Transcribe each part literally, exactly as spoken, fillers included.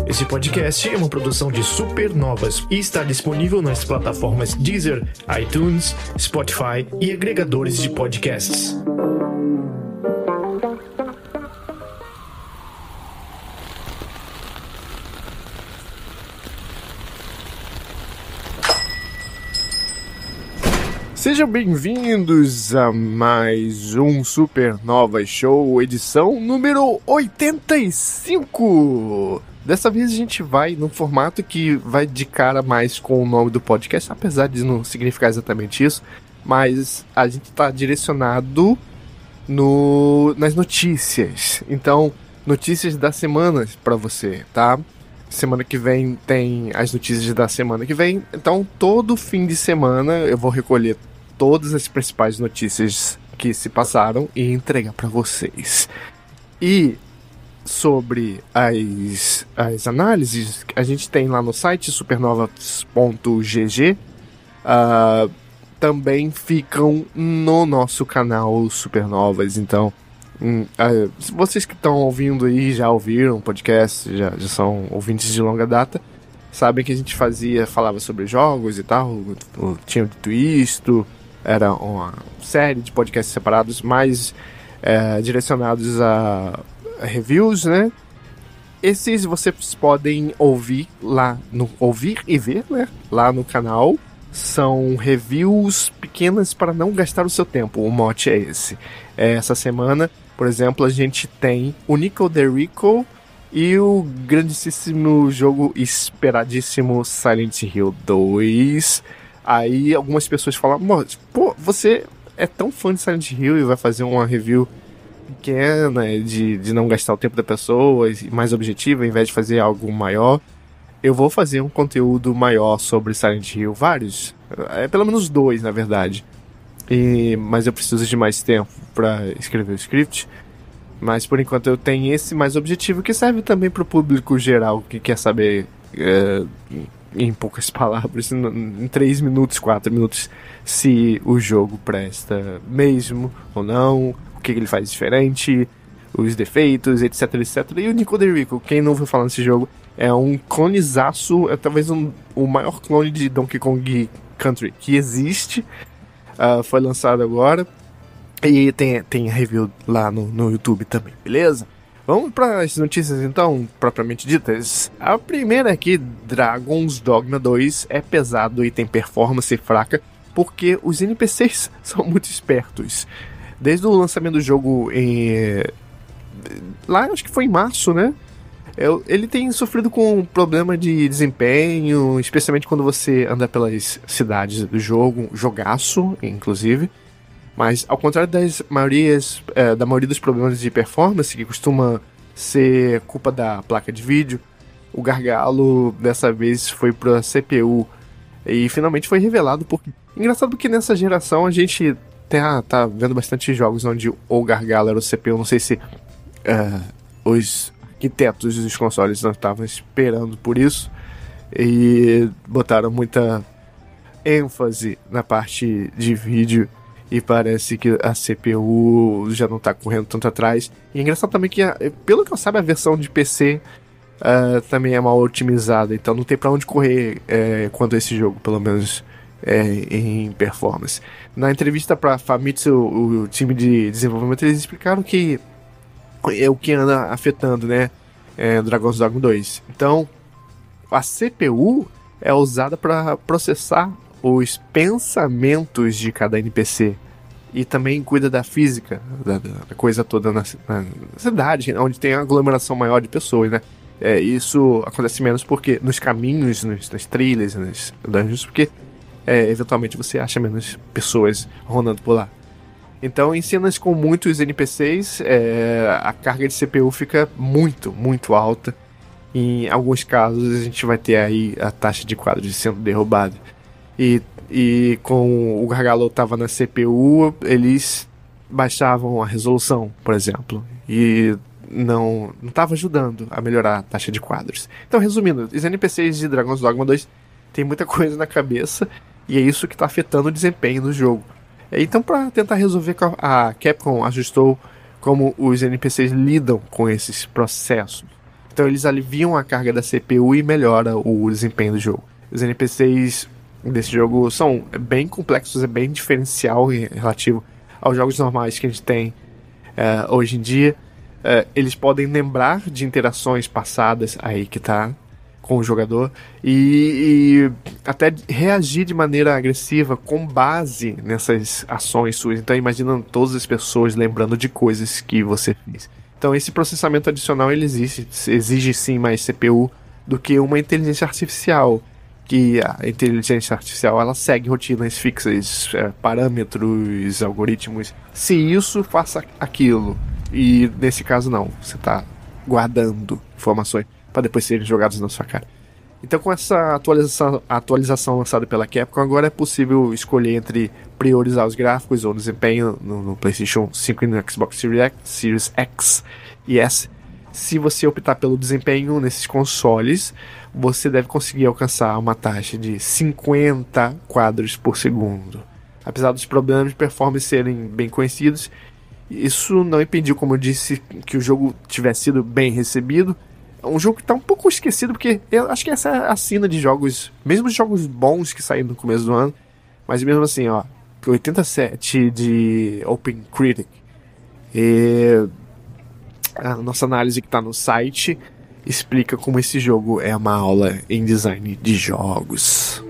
Esse podcast é uma produção de Supernovas e está disponível nas plataformas Deezer, iTunes, Spotify e agregadores de podcasts. Sejam bem-vindos a mais um Supernovas Show, edição número oitenta e cinco. Dessa vez a gente vai num formato que vai de cara mais com o nome do podcast, apesar de não significar exatamente isso, mas a gente está direcionado no, nas notícias. Então, notícias da semana para você, tá? Semana que vem tem as notícias da semana que vem, então todo fim de semana eu vou recolher todas as principais notícias que se passaram e entregar para vocês. E sobre as, as análises, a gente tem lá no site supernovas ponto g g, uh, também ficam no nosso canal Supernovas. Então, um, uh, vocês que estão ouvindo aí, já ouviram o podcast, já, já são ouvintes de longa data, sabem que a gente fazia, falava sobre jogos e tal, o, o, tinha dito isto. Era uma série de podcasts separados, mais é, direcionados a, a reviews, né? Esses vocês podem ouvir lá, no, ouvir e ver, né? Lá no canal. São reviews pequenas para não gastar o seu tempo. O mote é esse. É, essa semana, por exemplo, a gente tem o Nico the Rico e o grandíssimo jogo esperadíssimo Silent Hill dois. Aí algumas pessoas falam, pô, você é tão fã de Silent Hill e vai fazer uma review pequena de, de não gastar o tempo da pessoa, mais objetiva, ao invés de fazer algo maior. Eu vou fazer um conteúdo maior sobre Silent Hill, vários, é, pelo menos dois na verdade. E, mas eu preciso de mais tempo para escrever o script. Mas por enquanto eu tenho esse mais objetivo, que serve também para o público geral que quer saber... É, em poucas palavras, em três minutos, quatro minutos, se o jogo presta mesmo ou não, o que ele faz diferente, os defeitos, etc, etcétera. E o Nico the Rico, quem não ouviu falar nesse jogo, é um clonezaço, é talvez um, o maior clone de Donkey Kong Country que existe. Uh, foi lançado agora e tem, tem review lá no, no YouTube também, beleza? Vamos para as notícias então, propriamente ditas. A primeira aqui, Dragon's Dogma dois é pesado e tem performance fraca porque os N P Cs são muito espertos. Desde o lançamento do jogo em... lá acho que foi em março, né? Ele tem sofrido com problema de desempenho, especialmente quando você anda pelas cidades do jogo, jogaço, inclusive. Mas, ao contrário das maiorias, é, da maioria dos problemas de performance, que costuma ser culpa da placa de vídeo, o gargalo dessa vez foi para a C P U e finalmente foi revelado. Porque... Engraçado que nessa geração a gente tá, tá vendo bastante jogos onde o gargalo era o C P U. Não sei se uh, os arquitetos dos consoles não estavam esperando por isso e botaram muita ênfase na parte de vídeo. E parece que a C P U já não tá correndo tanto atrás. E é engraçado também que, a, pelo que eu saiba, a versão de P C uh, também é mal otimizada. Então não tem pra onde correr é, quanto a esse jogo, pelo menos é, em performance. Na entrevista pra Famitsu, o, o time de desenvolvimento, eles explicaram que é o que anda afetando, né, é, Dragon's Dogma dois. Então, a C P U é usada para processar os pensamentos de cada N P C e também cuida da física da, da coisa toda na, na cidade, onde tem a aglomeração maior de pessoas, né? É, isso acontece menos porque nos caminhos, nos, nas trilhas, nas dungeons, porque é, eventualmente você acha menos pessoas rondando por lá. Então, em cenas com muitos N P Cs, é, a carga de C P U fica muito, muito alta. Em alguns casos, a gente vai ter aí a taxa de quadros sendo derrubada. E, e com o gargalo estava na C P U, eles baixavam a resolução, por exemplo, e não estava ajudando a melhorar a taxa de quadros. Então, resumindo, os N P Cs de Dragon's Dogma dois tem muita coisa na cabeça e é isso que está afetando o desempenho do jogo. Então, para tentar resolver, a Capcom ajustou como os N P Cs lidam com esses processos. Então eles aliviam a carga da C P U e melhora o desempenho do jogo. Os N P Cs desse jogo são bem complexos, é bem diferencial relativo aos jogos normais que a gente tem uh, hoje em dia. Uh, eles podem lembrar de interações passadas, aí que tá, com o jogador, e, e até reagir de maneira agressiva com base nessas ações suas. Então imagina todas as pessoas lembrando de coisas que você fez. Então esse processamento adicional ele existe, exige sim mais C P U do que uma inteligência artificial, que a inteligência artificial ela segue rotinas fixas, é, parâmetros, algoritmos. Se isso, faça aquilo. E nesse caso não, você está guardando informações para depois serem jogadas na sua cara. Então com essa atualização, atualização lançada pela Capcom, agora é possível escolher entre priorizar os gráficos ou desempenho no, no PlayStation cinco e no Xbox Series X, Series X e S. Se você optar pelo desempenho nesses consoles, você deve conseguir alcançar uma taxa de cinquenta quadros por segundo. Apesar dos problemas de performance serem bem conhecidos, isso não impediu, como eu disse, que o jogo tivesse sido bem recebido. É um jogo que está um pouco esquecido, porque eu acho que essa é a sina de jogos, mesmo os jogos bons que saíram no começo do ano, mas mesmo assim, ó, oitenta e sete de OpenCritic. E a nossa análise que está no site explica como esse jogo é uma aula em design de jogos.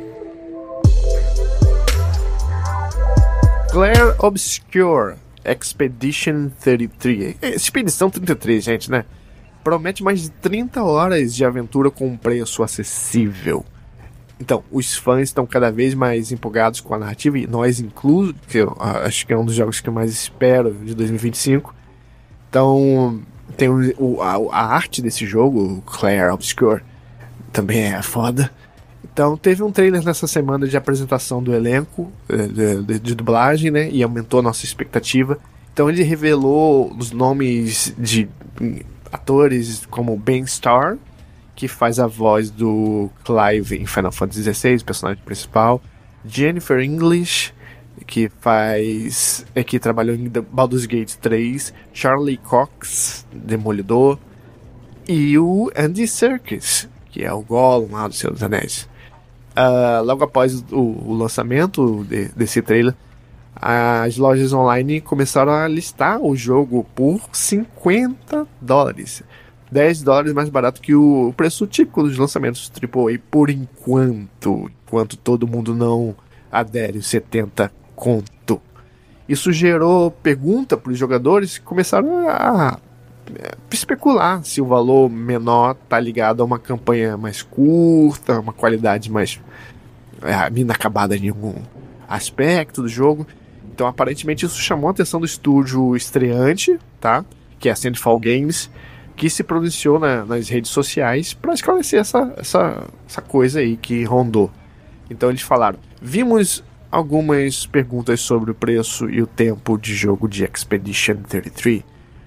Clair Obscur Expedition trinta e três. Expedição trinta e três, gente, né? Promete mais de trinta horas de aventura com um preço acessível. Então, os fãs estão cada vez mais empolgados com a narrativa, e nós incluso, que eu acho que é um dos jogos que eu mais espero de dois mil e vinte e cinco. Então, tem o, a, a arte desse jogo, Clair Obscur, também é foda. Então, teve um trailer nessa semana de apresentação do elenco de, de, de dublagem, né? E aumentou a nossa expectativa. Então, ele revelou os nomes de atores como Ben Starr, que faz a voz do Clive em Final Fantasy dezesseis, o personagem principal. Jennifer English, que faz é, que trabalhou em Baldur's Gate três. Charlie Cox, Demolidor. E o Andy Serkis, que é o Gollum lá do Senhor dos Anéis. Uh, logo após o, o lançamento de, desse trailer, as lojas online começaram a listar o jogo por cinquenta dólares. dez dólares mais barato que o preço típico dos lançamentos triplo A por enquanto. Enquanto todo mundo não adere setenta conto. Isso gerou pergunta para os jogadores que começaram a especular se o valor menor está ligado a uma campanha mais curta, uma qualidade mais é, inacabada em algum aspecto do jogo. Então aparentemente isso chamou a atenção do estúdio estreante, tá? Que é a Sandfall Games, que se pronunciou na, nas redes sociais para esclarecer essa, essa, essa coisa aí que rondou. Então eles falaram: vimos algumas perguntas sobre o preço e o tempo de jogo de Expedition trinta e três.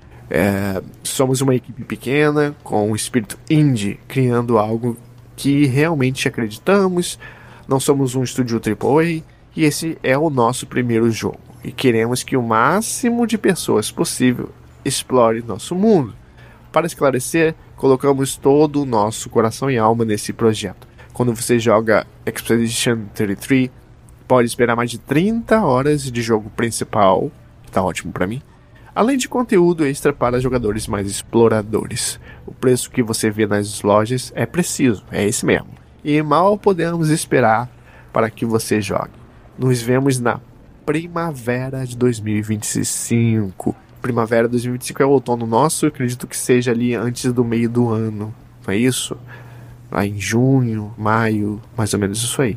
É, somos uma equipe pequena, com um espírito indie, criando algo que realmente acreditamos. Não somos um estúdio triplo A, e esse é o nosso primeiro jogo. E queremos que o máximo de pessoas possível explore nosso mundo. Para esclarecer, colocamos todo o nosso coração e alma nesse projeto. Quando você joga Expedition trinta e três, pode esperar mais de trinta horas de jogo principal, que tá ótimo para mim, além de conteúdo extra para jogadores mais exploradores. O preço que você vê nas lojas é preciso, é esse mesmo. E mal podemos esperar para que você jogue. Nos vemos na primavera de dois mil e vinte e cinco. Primavera de dois mil e vinte e cinco é o outono nosso, eu acredito que seja ali antes do meio do ano. Não é isso? Lá em junho, maio, mais ou menos isso aí.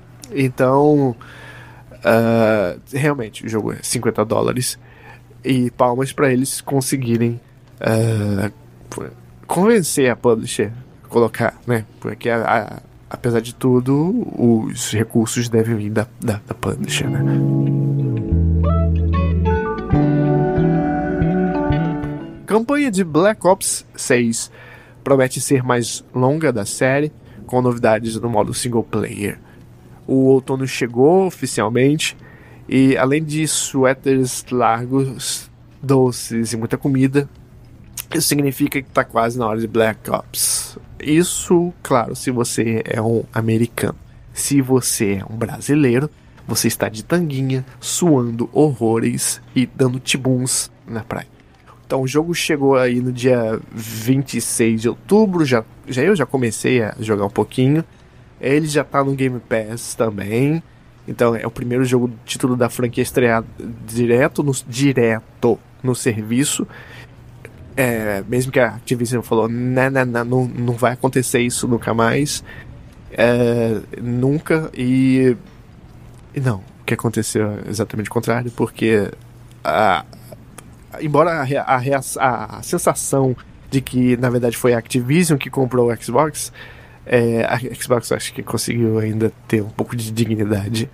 Então, uh, realmente, o jogo é cinquenta dólares. E palmas para eles conseguirem uh, convencer a publisher a colocar, né? Porque a, a, apesar de tudo, os recursos devem vir da, da, da publisher, né? Campanha de Black Ops seis promete ser mais longa da série, com novidades no modo single player. O outono chegou oficialmente, e além de suéteres largos, doces e muita comida, Isso significa que tá quase na hora de Black Ops. Isso, claro, se você é um americano. Se você é um brasileiro, você está de tanguinha, suando horrores e dando tibuns na praia. Então o jogo chegou aí no dia vinte e seis de outubro, já, já eu já comecei a jogar um pouquinho. Ele já tá no Game Pass também. Então é o primeiro jogo título da franquia estreado direto no, direto no serviço. É, mesmo que a Activision falou, não, não, não, não, não vai acontecer isso nunca mais. É, nunca. E, e não, o que aconteceu é exatamente o contrário, porque a, embora a, a, a, a sensação de que na verdade foi a Activision que comprou o Xbox, é, a Xbox acho que conseguiu ainda ter um pouco de dignidade.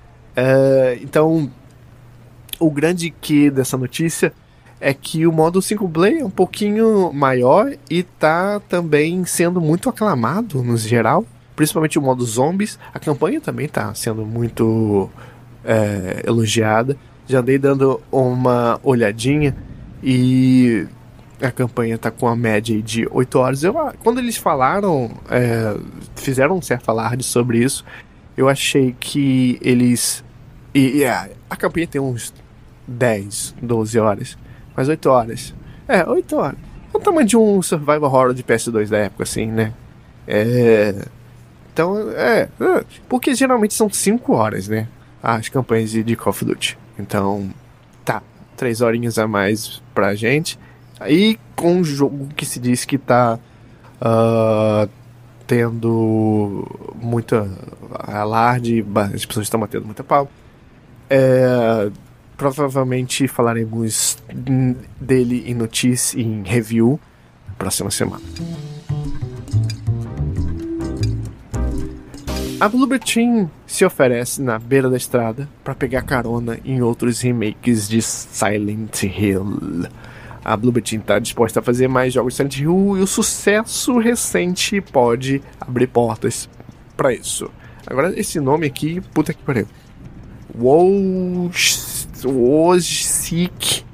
É, então o grande que dessa notícia é que o modo single player é um pouquinho maior e tá também sendo muito aclamado no geral, principalmente o modo zombies. A campanha também tá sendo muito é, elogiada. Já andei dando uma olhadinha e a campanha tá com a média de oito horas. Eu, quando eles falaram, é, fizeram um certo alarde sobre isso, eu achei que eles... E, e a, a campanha tem uns dez, doze horas. Mas oito horas. É, oito horas. É o tamanho de um survival horror de P S dois da época, assim, né? É... Então, é... é porque geralmente são cinco horas, né? As campanhas de, de Call of Duty. Então, tá. três horinhas a mais pra gente. Aí, com um jogo que se diz que tá... Uh, tendo muita alarde, as pessoas estão batendo muita pau. É... Provavelmente falaremos dele em notícia, em review, na próxima semana. A Bloober Team se oferece na beira da estrada para pegar carona em outros remakes de Silent Hill. A Bloober Team está disposta a fazer mais jogos de Silent Hill e o sucesso recente pode abrir portas para isso. Agora, esse nome aqui, puta que pariu. Wojciech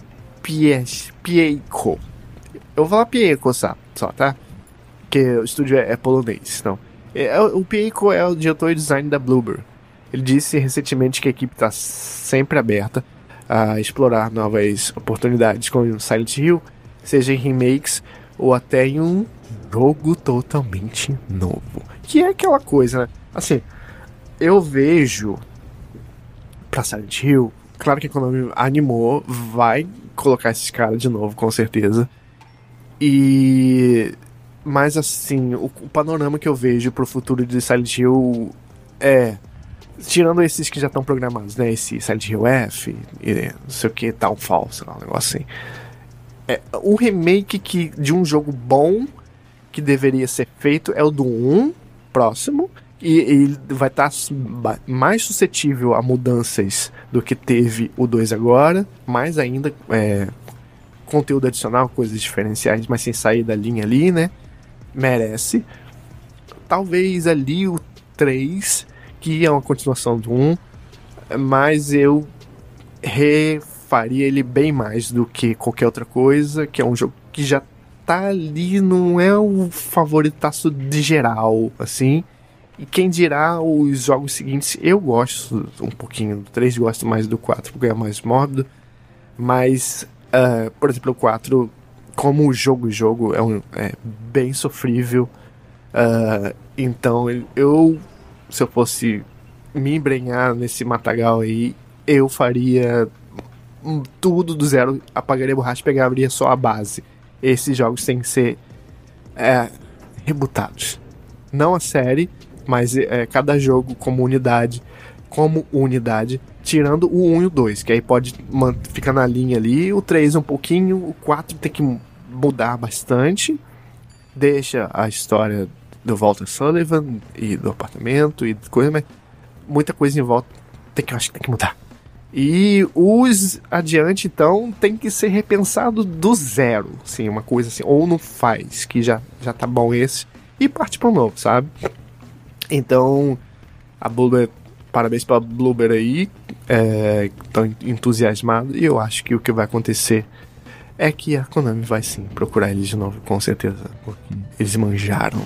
Piejko. Eu vou falar Piejko só, tá? Porque o estúdio é, é polonês. Não. É, o Piejko é o diretor de design da Bloober. Ele disse recentemente que a equipe está sempre aberta a explorar novas oportunidades com Silent Hill, seja em remakes ou até em um jogo totalmente novo. Que é aquela coisa, né? Assim, eu vejo pra Silent Hill, claro que a Konami animou, vai colocar esses caras de novo, com certeza. E... Mas assim, o, o panorama que eu vejo pro futuro de Silent Hill é... Tirando esses que já estão programados, né? Esse Silent Hill F, e não sei o que, Townfall, sei lá, um negócio assim. É, um remake que, de um jogo bom que deveria ser feito é o do um, próximo. E ele vai estar tá mais suscetível a mudanças do que teve o dois agora. Mais ainda, é, conteúdo adicional, coisas diferenciais, mas sem sair da linha ali, né? Merece. Talvez ali o três, que é uma continuação do um, mas eu refaria ele bem mais do que qualquer outra coisa, que é um jogo que já tá ali, não é o favoritaço de geral, assim. E quem dirá os jogos seguintes, eu gosto um pouquinho do três, gosto mais do quatro porque é mais mórbido, mas, uh, por exemplo, o quatro, como jogo jogo, é, um, é bem sofrível, uh, então eu, se eu fosse me embrenhar nesse matagal aí, eu faria tudo do zero, apagaria a borracha e pegaria só a base. Esses jogos têm que ser é, rebootados, não a série, mas é, cada jogo como unidade, como unidade, tirando o um e o dois, que aí pode ficar na linha ali, o três um pouquinho, o quatro tem que mudar bastante, deixa a história do Walter Sullivan e do apartamento e coisa, mas muita coisa em volta tem que, eu acho que tem que mudar. E os adiante, então, tem que ser repensado do zero, assim, uma coisa assim, ou não faz, que já, já tá bom esse, e parte pro novo, sabe? Então, a Bloober, parabéns pra Bloober aí, é, tão entusiasmado, e eu acho que o que vai acontecer é que a Konami vai sim procurar eles de novo, com certeza, porque eles manjaram.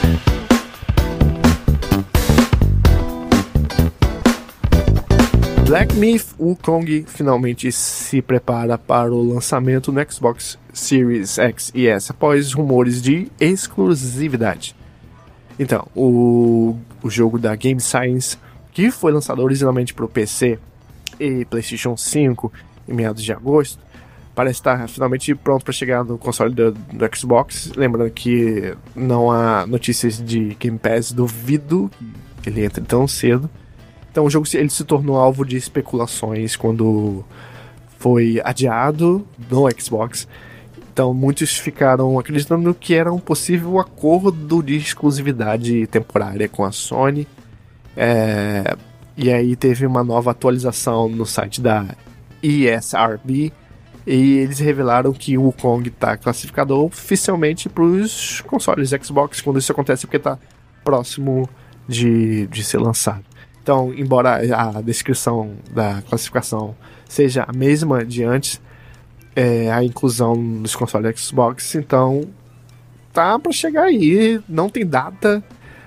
Black Myth Wukong finalmente se prepara para o lançamento no Xbox Series X e S após rumores de exclusividade. Então, o, o jogo da Game Science, que foi lançado originalmente para o P C e PlayStation cinco em meados de agosto, parece estar finalmente pronto para chegar no console do, do Xbox. Lembrando que não há notícias de Game Pass, duvido que ele entre tão cedo. Então o jogo ele se tornou alvo de especulações quando foi adiado no Xbox. Então muitos ficaram acreditando que era um possível acordo de exclusividade temporária com a Sony. É... E aí teve uma nova atualização no site da E S R B e eles revelaram que o Wukong está classificado oficialmente para os consoles Xbox quando isso acontece, porque está próximo de, de ser lançado. Então, embora a descrição da classificação seja a mesma de antes, é, a inclusão dos consoles Xbox, então tá para chegar aí, não tem data,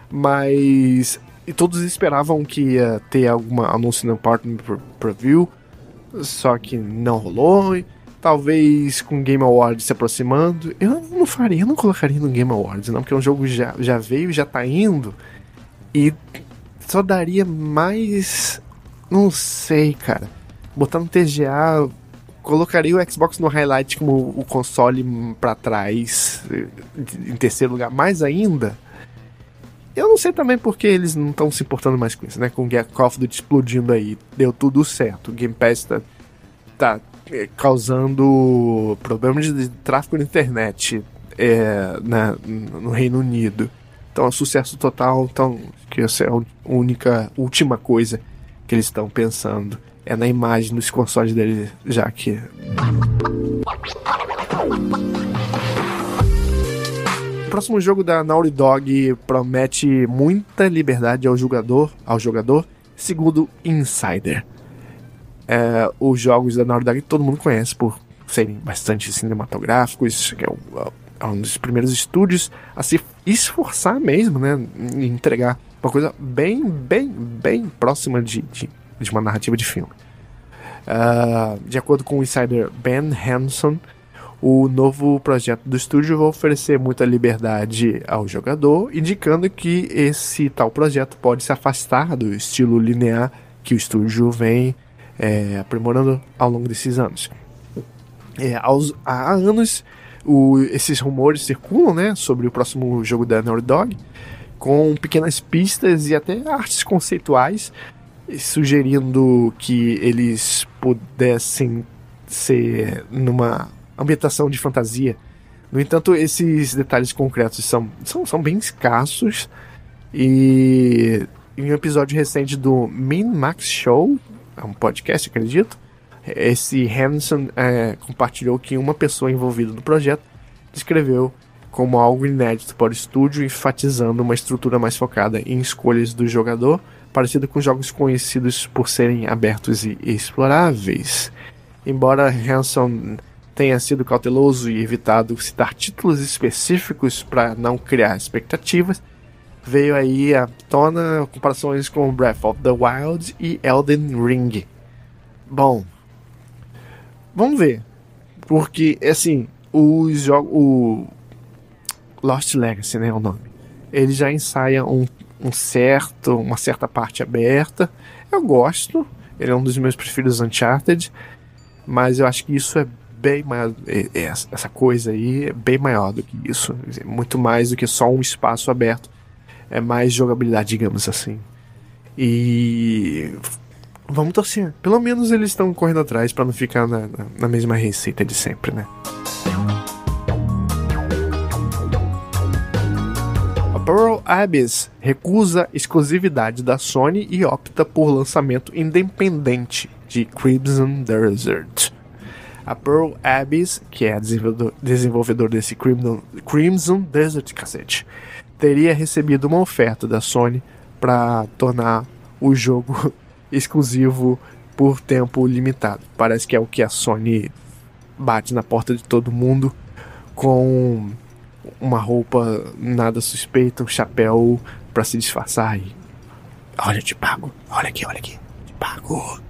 mas e todos esperavam que ia ter algum anúncio no Partner Preview, só que não rolou. Talvez com o Game Awards se aproximando, eu não faria, eu não colocaria no Game Awards, não, porque o jogo já, já veio, já tá indo, e só daria mais, não sei, cara, botar no T G A, colocaria o Xbox no highlight como o console pra trás, em terceiro lugar, mais ainda. Eu não sei também porque eles não estão se importando mais com isso, né? Com o Call of Duty explodindo aí, deu tudo certo. O Game Pass tá, tá é, causando problemas de tráfego na internet é, na, no Reino Unido. Então é um sucesso total. Então, que essa é a única, última coisa que eles estão pensando. É na imagem dos consoles deles, já que... O próximo jogo da Naughty Dog promete muita liberdade ao jogador, ao jogador segundo Insider. É, os jogos da Naughty Dog todo mundo conhece por serem bastante cinematográficos, que é, o, é um dos primeiros estúdios a se esforçar mesmo, né, em entregar uma coisa bem, bem, bem próxima de, de, de uma narrativa de filme. Uh, de acordo com o insider Ben Hanson, o novo projeto do estúdio vai oferecer muita liberdade ao jogador, indicando que esse tal projeto pode se afastar do estilo linear que o estúdio vem é, aprimorando ao longo desses anos. É, aos, há anos, o, esses rumores circulam, né, sobre o próximo jogo da Naughty Dog, com pequenas pistas e até artes conceituais, sugerindo que eles pudessem ser numa ambientação de fantasia. No entanto, esses detalhes concretos são, são, são bem escassos, e em um episódio recente do Min Max Show, é um podcast, acredito, esse Hanson é, compartilhou que uma pessoa envolvida no projeto descreveu como algo inédito para o estúdio, enfatizando uma estrutura mais focada em escolhas do jogador, parecido com jogos conhecidos por serem abertos e exploráveis. Embora Hanson tenha sido cauteloso e evitado citar títulos específicos para não criar expectativas, veio aí à tona comparações com Breath of the Wild e Elden Ring. Bom, vamos ver, porque assim, o jogo, o Lost Legacy, né, é o nome, ele já ensaia um, um certo, uma certa parte aberta. Eu gosto, ele é um dos meus preferidos Uncharted, mas eu acho que isso é bem maior, essa coisa aí é bem maior do que isso, muito mais do que só um espaço aberto, é mais jogabilidade, digamos assim. E vamos torcer, pelo menos eles estão correndo atrás para não ficar na, na, na mesma receita de sempre, né? A Pearl Abyss recusa exclusividade da Sony e opta por lançamento independente de Crimson Desert. A Pearl Abyss, que é a desenvolvedor, desenvolvedor desse Crimson, Crimson Desert, cacete, teria recebido uma oferta da Sony para tornar o jogo exclusivo por tempo limitado. Parece que é o que a Sony bate na porta de todo mundo com uma roupa nada suspeita, um chapéu pra se disfarçar e... Olha, eu te pago. Olha aqui, olha aqui. Te pago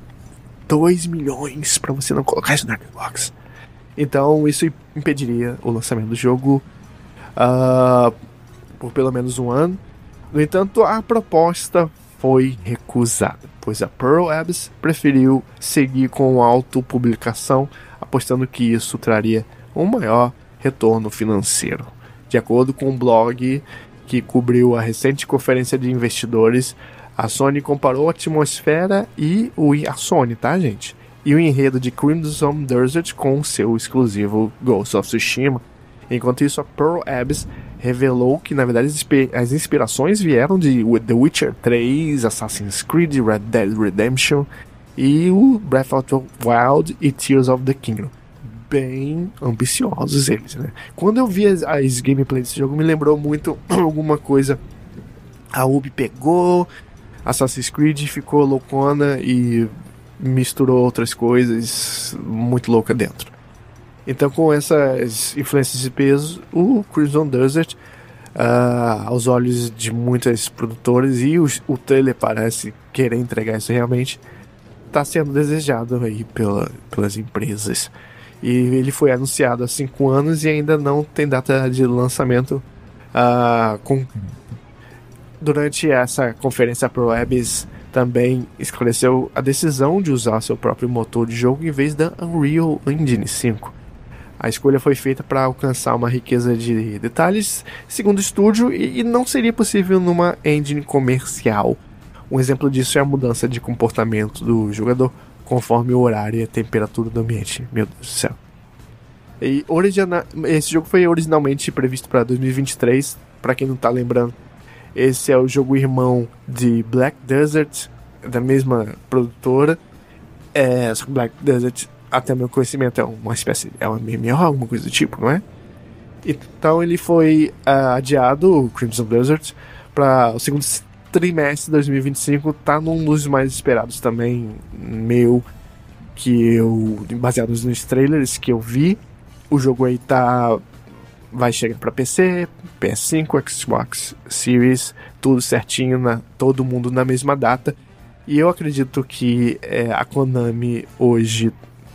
dois milhões pra você não colocar isso na Xbox. Então isso impediria o lançamento do jogo uh, por pelo menos um ano. No entanto, a proposta foi recusada, pois a Pearl Abyss preferiu seguir com a autopublicação, apostando que isso traria um maior retorno financeiro. De acordo com um blog que cobriu a recente conferência de investidores, a Sony comparou a atmosfera e o a Sony, tá, gente? E o enredo de Crimson Desert com seu exclusivo Ghost of Tsushima. Enquanto isso, a Pearl Abyss revelou que, na verdade, as inspirações vieram de The Witcher três, Assassin's Creed, Red Dead Redemption e o Breath of the Wild e Tears of the Kingdom. Bem ambiciosos eles, né? Quando eu vi as, as gameplays desse jogo, me lembrou muito alguma coisa. A Ubi pegou Assassin's Creed, ficou loucona e misturou outras coisas muito louca dentro. Então, com essas influências de peso, o Crimson Desert, uh, aos olhos de muitas produtoras, e o, o trailer parece querer entregar isso realmente, está sendo desejado aí pela, pelas empresas. E ele foi anunciado há cinco anos e ainda não tem data de lançamento. Uh, com... Durante essa conferência, a Pearl Abyss também esclareceu a decisão de usar seu próprio motor de jogo em vez da Unreal Engine cinco. A escolha foi feita para alcançar uma riqueza de detalhes, segundo o estúdio, e não seria possível numa engine comercial. Um exemplo disso é a mudança de comportamento do jogador conforme o horário e a temperatura do ambiente. Meu Deus do céu. E origina... Esse jogo foi originalmente previsto para dois mil e vinte e três. Para quem não está lembrando, esse é o jogo irmão de Black Desert, da mesma produtora. É, só que Black Desert, até meu conhecimento, é uma espécie, é uma M M O, alguma coisa do tipo, não é? Então ele foi uh, adiado, o Crimson Desert, para o segundo trimestre de dois mil e vinte e cinco. Tá num dos mais esperados também, meu, que eu, baseados nos trailers que eu vi. O jogo aí tá, vai chegar para P C, P S cinco, Xbox Series, tudo certinho, na, todo mundo na mesma data. E eu acredito que é, a Konami hoje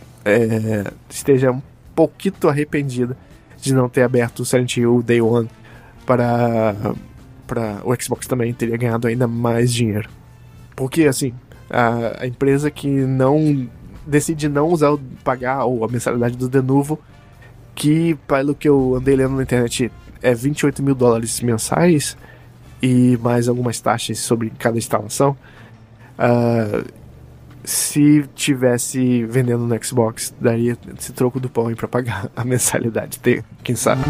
É, esteja um pouquinho arrependida de não ter aberto o Silent Hill Day One para, para o Xbox também teria ganhado ainda mais dinheiro. Porque assim, a, a empresa que não decide não usar, pagar ou a mensalidade do Denuvo, que pelo que eu andei lendo na internet é vinte e oito mil dólares mensais e mais algumas taxas sobre cada instalação. Uh, Se tivesse vendendo no Xbox, daria esse troco do pão aí pra pagar a mensalidade, ter, quem sabe.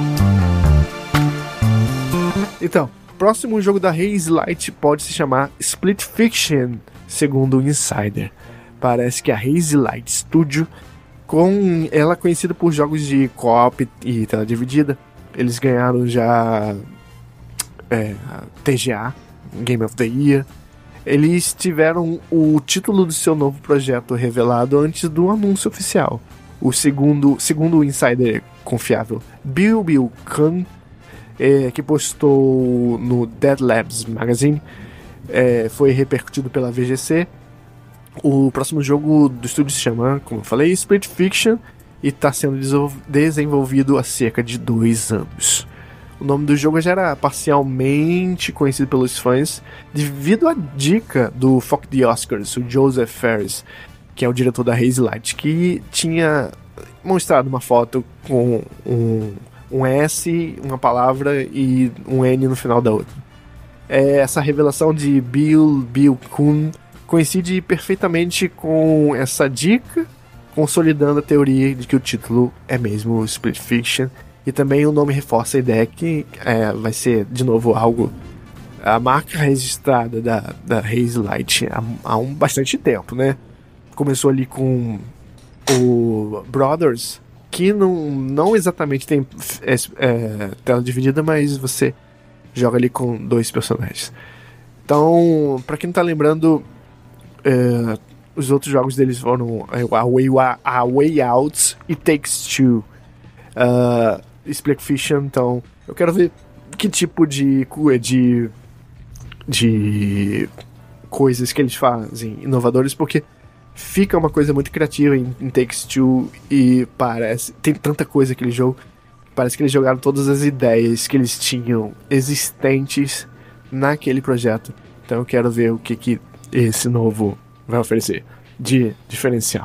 Então, próximo jogo da Hazelight pode se chamar Split Fiction, segundo o Insider. Parece que a Hazelight Studio, com ela é conhecida por jogos de co-op e tela dividida, eles ganharam já é, T G A, Game of the Year. Eles tiveram o título do seu novo projeto revelado antes do anúncio oficial. O segundo, segundo o insider confiável Bill Bill Khan, é, que postou no Dead Labs Magazine, é, foi repercutido pela V G C. O próximo jogo do estúdio se chama, como eu falei, Split Fiction, e está sendo desenvolvido há cerca de dois anos. O nome do jogo já era parcialmente conhecido pelos fãs devido à dica do F O C the Oscars, o Joseph Fares, que é o diretor da Hazelight, que tinha mostrado uma foto com um, um S, uma palavra e um N no final da outra. É, essa revelação de Bill Bill Kuhn coincide perfeitamente com essa dica, consolidando a teoria de que o título é mesmo Split Fiction. E também o nome reforça a ideia que é, vai ser, de novo, algo... A marca registrada da, da Hazelight há, há um bastante tempo, né? Começou ali com o Brothers, que não, não exatamente tem é, é, tela dividida, mas você joga ali com dois personagens. Então, pra quem não tá lembrando, é, os outros jogos deles foram A Way, A Way Out e Takes Two. Uh, Split Fiction, então eu quero ver que tipo de, de, de coisas que eles fazem inovadores, porque fica uma coisa muito criativa em, em Takes Two e parece, tem tanta coisa aquele jogo, parece que eles jogaram todas as ideias que eles tinham existentes naquele projeto. Então eu quero ver o que, que esse novo vai oferecer de diferencial.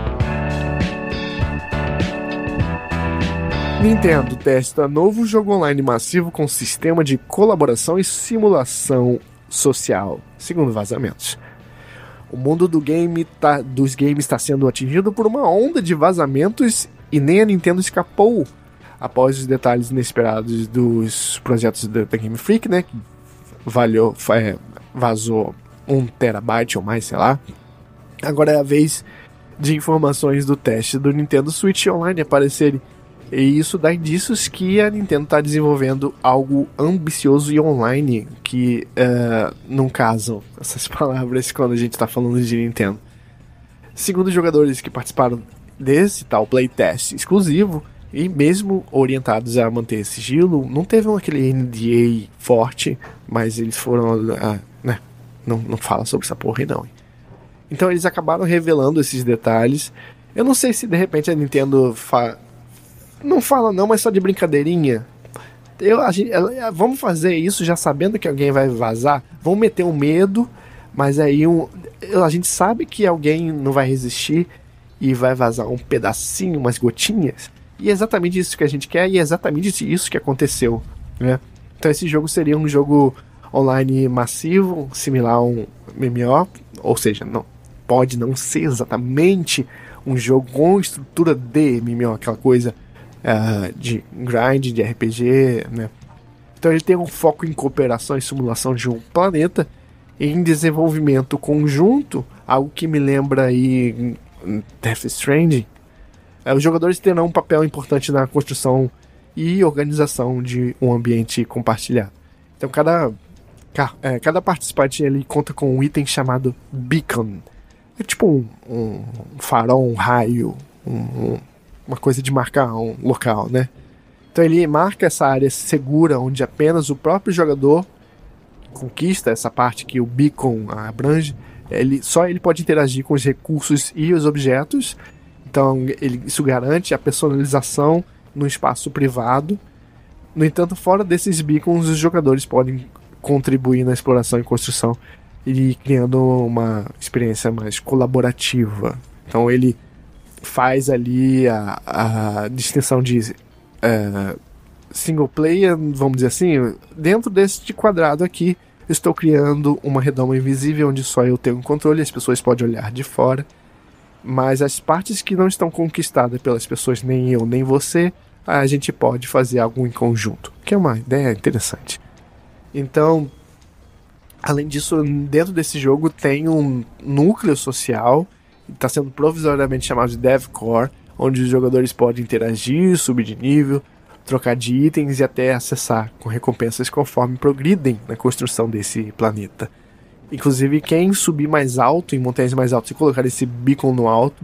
Nintendo testa novo jogo online massivo com sistema de colaboração e simulação social, segundo vazamentos. O mundo do game tá, dos games está sendo atingido por uma onda de vazamentos e nem a Nintendo escapou após os detalhes inesperados dos projetos da, da Game Freak, né, que valeu, é, vazou um terabyte ou mais, sei lá. Agora é a vez de informações do teste do Nintendo Switch Online aparecerem. E isso dá indícios que a Nintendo está desenvolvendo algo ambicioso e online, que uh, não casam essas palavras quando a gente está falando de Nintendo. Segundo os jogadores que participaram desse tal playtest exclusivo, e mesmo orientados a manter sigilo, não teve um, aquele N D A forte, mas eles foram... Uh, né, não, não fala sobre essa porra aí não. Então eles acabaram revelando esses detalhes. Eu não sei se de repente a Nintendo... Fa- Não fala não, mas só de brincadeirinha. Eu, a gente, vamos fazer isso já sabendo que alguém vai vazar. Vamos meter um medo, mas aí um, a gente sabe que alguém não vai resistir e vai vazar um pedacinho, umas gotinhas. E é exatamente isso que a gente quer e é exatamente isso que aconteceu, né? Então esse jogo seria um jogo online massivo, similar a um M M O. Ou seja, não, pode não ser exatamente um jogo com estrutura de M M O, aquela coisa... Uh, de grind, de R P G, né? Então ele tem um foco em cooperação e simulação de um planeta em desenvolvimento conjunto, algo que me lembra aí Death Stranding. Uh, os jogadores terão um papel importante na construção e organização de um ambiente compartilhado. Então cada, é, cada participante ele conta com um item chamado Beacon. É tipo um, um farol, um raio, um, um uma coisa de marcar um local, né? Então ele marca essa área segura onde apenas o próprio jogador conquista essa parte que o beacon abrange. Ele, só ele pode interagir com os recursos e os objetos. Então ele, isso garante a personalização no espaço privado. No entanto, fora desses beacons, os jogadores podem contribuir na exploração e construção e criando uma experiência mais colaborativa. Então ele faz ali a, a distinção de uh, single player, vamos dizer assim. Dentro deste quadrado aqui, estou criando uma redoma invisível onde só eu tenho um controle, as pessoas podem olhar de fora, mas as partes que não estão conquistadas pelas pessoas, nem eu, nem você, a gente pode fazer algo em conjunto, que é uma ideia interessante. Então, além disso, dentro desse jogo tem um núcleo social, está sendo provisoriamente chamado de DevCore, onde os jogadores podem interagir, subir de nível, trocar de itens e até acessar com recompensas conforme progridem na construção desse planeta. Inclusive, quem subir mais alto, em montanhas mais altas, e colocar esse beacon no alto,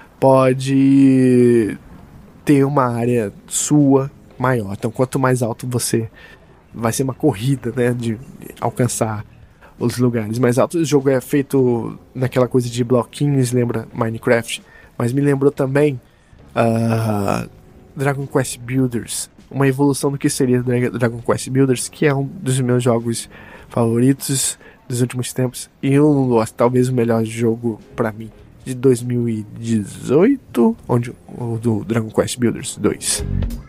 pode ter uma área sua maior. Então, quanto mais alto você... vai ser uma corrida, né, de alcançar os lugares mais altos. O jogo é feito naquela coisa de bloquinhos, lembra Minecraft, mas me lembrou também uh, Dragon Quest Builders, uma evolução do que seria Dragon Quest Builders, que é um dos meus jogos favoritos dos últimos tempos e um, talvez o melhor jogo para mim de dois mil e dezoito, onde o do Dragon Quest Builders dois.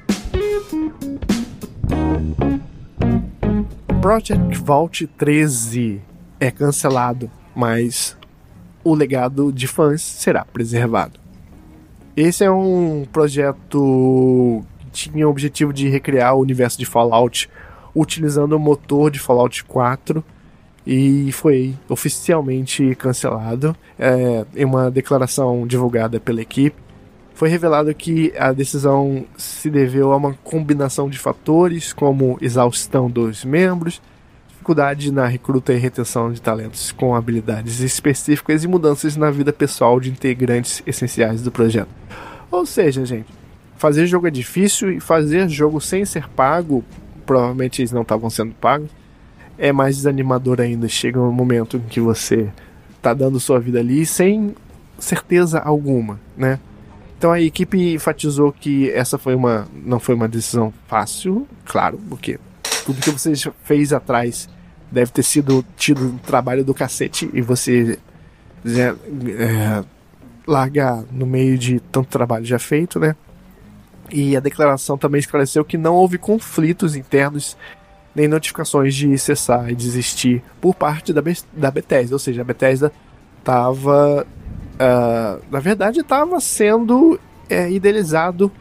Project Vault treze é cancelado, mas o legado de fãs será preservado. Esse é um projeto que tinha o objetivo de recriar o universo de Fallout utilizando o motor de Fallout quatro e foi oficialmente cancelado. É, em uma declaração divulgada pela equipe, foi revelado que a decisão se deveu a uma combinação de fatores, como exaustão dos membros, dificuldade na recruta e retenção de talentos com habilidades específicas e mudanças na vida pessoal de integrantes essenciais do projeto. Ou seja, gente, fazer jogo é difícil e fazer jogo sem ser pago, provavelmente eles não estavam sendo pagos, é mais desanimador ainda. Chega um momento em que você tá dando sua vida ali sem certeza alguma, né? Então a equipe enfatizou que essa foi uma, não foi uma decisão fácil, claro, porque tudo que você fez atrás deve ter sido tido um trabalho do cacete e você é, é, largar no meio de tanto trabalho já feito, né? E a declaração também esclareceu que não houve conflitos internos nem notificações de cessar e desistir por parte da, Be- da Bethesda, ou seja, a Bethesda estava, uh, na verdade, estava sendo é, idealizado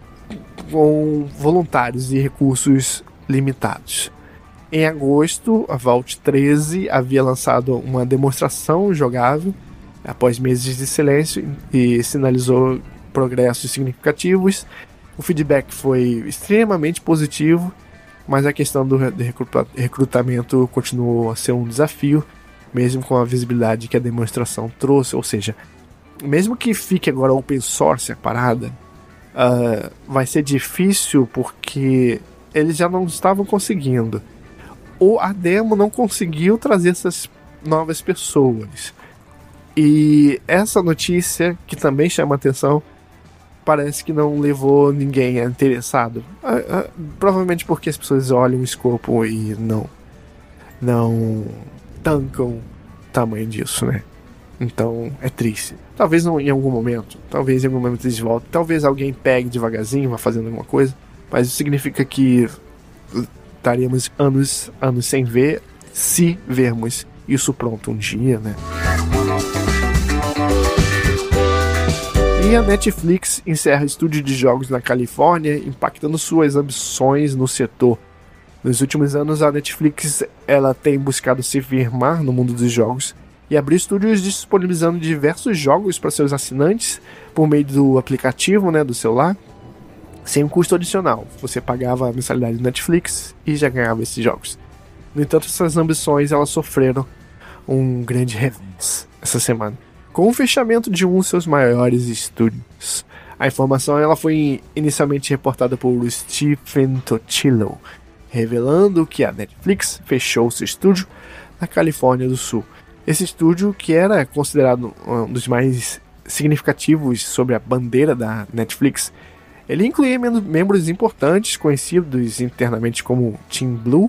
com voluntários e recursos limitados. Em agosto, a Vault treze havia lançado uma demonstração jogável após meses de silêncio e sinalizou progressos significativos. O feedback foi extremamente positivo, mas a questão do recrutamento continuou a ser um desafio, mesmo com a visibilidade que a demonstração trouxe. Ou seja, mesmo que fique agora open source a parada, uh, vai ser difícil porque eles já não estavam conseguindo. Ou a demo não conseguiu trazer essas novas pessoas. E essa notícia, que também chama atenção, parece que não levou ninguém interessado. Uh, uh, provavelmente porque as pessoas olham o escopo e não, não tancam o tamanho disso, né? Então é triste. Talvez não, em algum momento, talvez em algum momento eles voltem, talvez alguém pegue devagarzinho, vá fazendo alguma coisa, mas isso significa que estaríamos anos, anos sem ver, se vermos isso pronto um dia, né? E a Netflix encerra estúdio de jogos na Califórnia, impactando suas ambições no setor. Nos últimos anos, a Netflix ela tem buscado se firmar no mundo dos jogos e abrir estúdios disponibilizando diversos jogos para seus assinantes por meio do aplicativo, né, do celular, sem um custo adicional. Você pagava a mensalidade do Netflix e já ganhava esses jogos. No entanto, essas ambições elas sofreram um grande revés essa semana, com o fechamento de um de seus maiores estúdios. A informação ela foi inicialmente reportada por Stephen Totilo, revelando que a Netflix fechou seu estúdio na Califórnia do Sul. Esse estúdio, que era considerado um dos mais significativos sobre a bandeira da Netflix, ele incluía membros importantes, conhecidos internamente como Team Blue,